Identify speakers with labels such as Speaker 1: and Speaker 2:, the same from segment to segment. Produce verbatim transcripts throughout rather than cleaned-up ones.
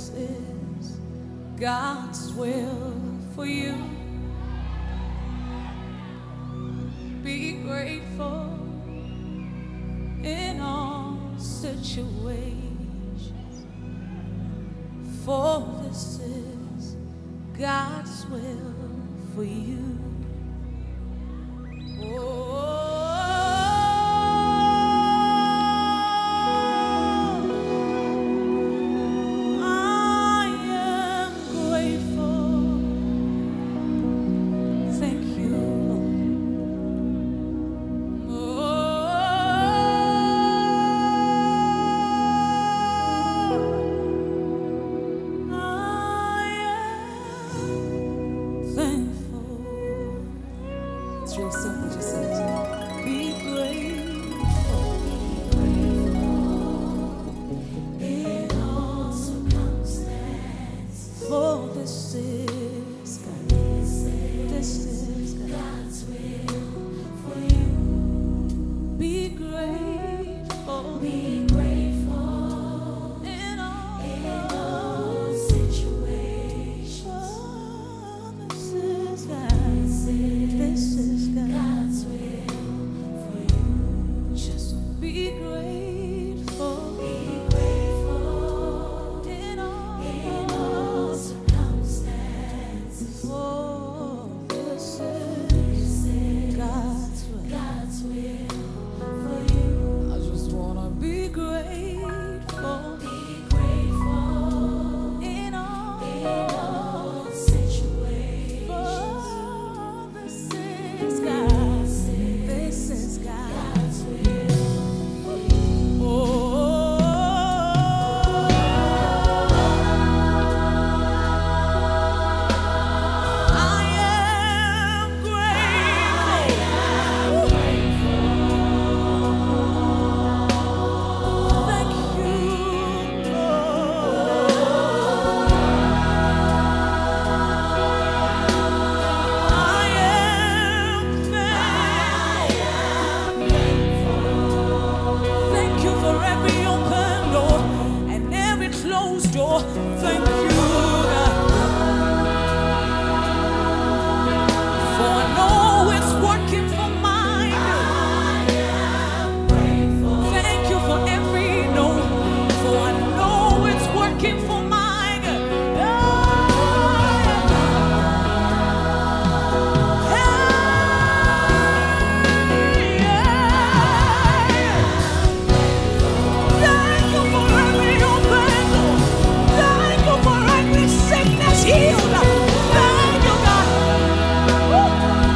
Speaker 1: this is God's will for you. Be grateful in all situations, for this is God's will for you. Oh, I am grateful. Thank you, Lord. Oh, I am thankful. It's real simple, just say it. Be grateful. In all circumstances, for this is God. This is God's will for you. Be grateful. Be grateful in all, in all situations. Oh, this is God. This is God's will for you. Just be grateful. Be grateful in all, in all circumstances. For this is God's will. God's will for you. I just wanna be grateful. Be grateful in all, in all situations. For this is God. This is God's will for you. Oh, I am grateful. Thank you, Lord. I am thankful. Thank you for every open door and every closed door. Thank you, God. For I know it's working for my good. Thank you for every no. For I know it's working for my good. Thank you for every open door. Thank you for every sickness healed. Thank you, God. Woo.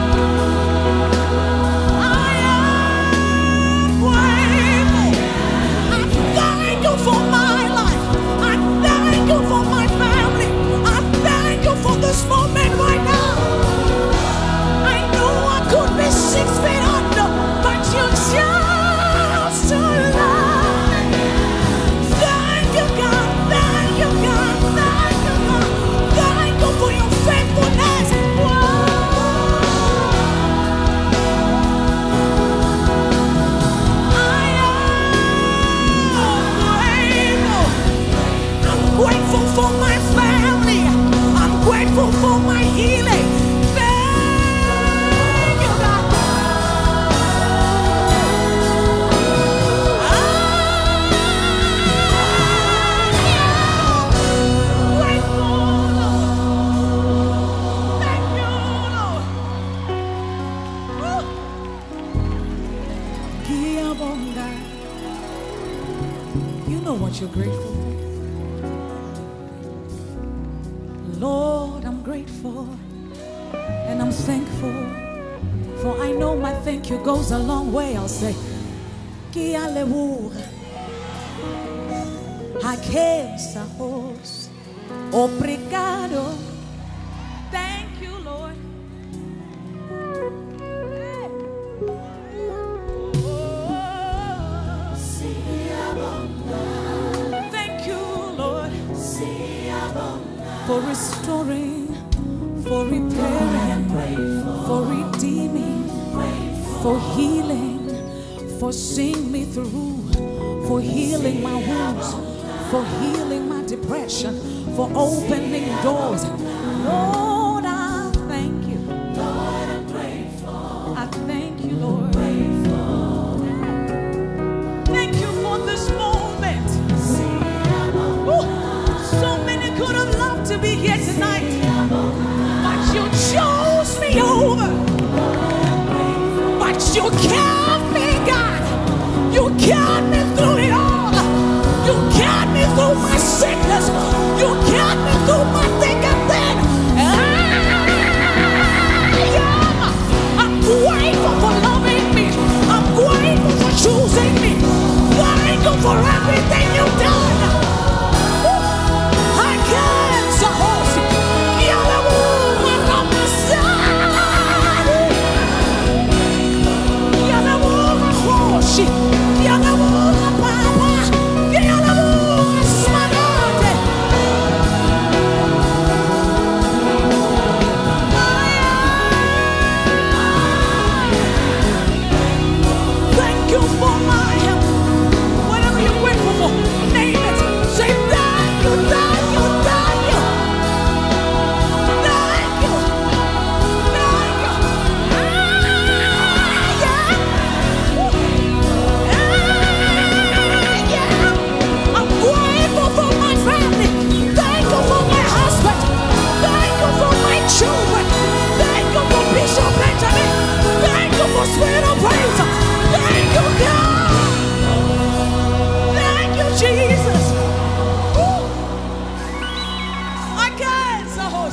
Speaker 1: I am grateful. I thank you for my life. I thank you for my family. I thank you for this moment right now. I know I could be six feet under, but you chose to love. Thank you, God. Thank you, God. Thank you, God. Thank you for your faithfulness. Whoa. I am grateful. I'm grateful for my family. I'm grateful for my healing. Thank you, God. I am grateful, Lord. Thank you, Lord. Woo. Giyabonga. You know what you're grateful for. Lord, I'm grateful and I'm thankful, for I know my thank you goes a long way. I'll say, Kialewu, Hakensa hos, obrigado. Thank you, Lord. Hey. Oh. Thank you, Lord, for restoring, for repairing, for redeeming, for healing, for seeing me through, for healing my wounds, for healing my depression, for opening doors. Lord, I thank you. Lord, I'm grateful. I thank you, Lord. Grateful. Thank you for this moment. Ooh, so many could have loved to be here tonight, but you chose me over. But you kept me, God. You kept me through it all. You kept me through my sickness. You kept me through my thick and thin. And I am. I'm grateful for loving me. I'm grateful for choosing me. Thank you for everything you've done. I can't suppose it. You're the woman on my side. You're the woman, Hoshi. You're the woman, Papa. You're the woman, Smanate. Thank you for my help. Whatever you're grateful for, name it. Say thank you, thank you, thank you. Thank you. Thank you. Ah, yeah. Ah, yeah. I'm grateful for my family. Thank you for my husband. Thank you for my children. Thank you for Bishop Benjamin. Thank you for Spirit of Praise. Thank you, God. Thank you, Jesus. Woo. I can't, Sahos.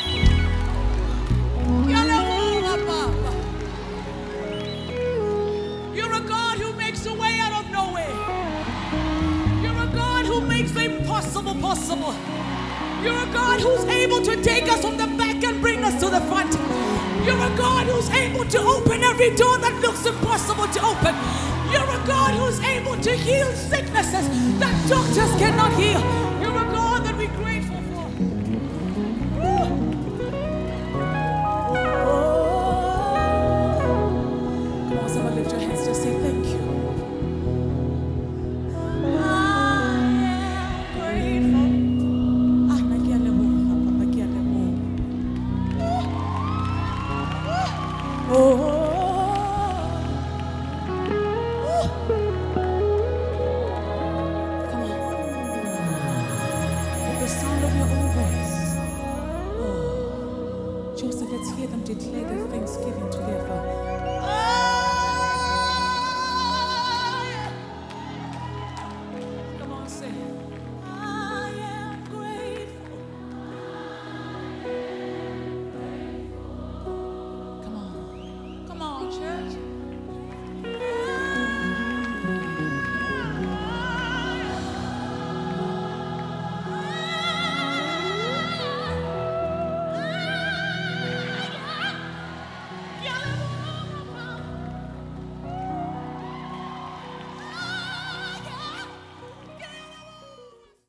Speaker 1: You're a God who makes a way out of no way. You're a God who makes the impossible possible. You're a God who's able to take us from the back and bring us to the front. You're a God who's able to open every door that looks impossible to open. You're a God who's able to heal sicknesses that doctors cannot heal. You're a God that we're grateful for. Woo. Come on, someone lift your hands, just say thank you. I am grateful. Ah, nakialemo, Papa, nakialemo. Oh, oh, oh. Come on. With the sound of your own voice. Oh, Joseph, let's hear them declare their thanksgiving to their Father.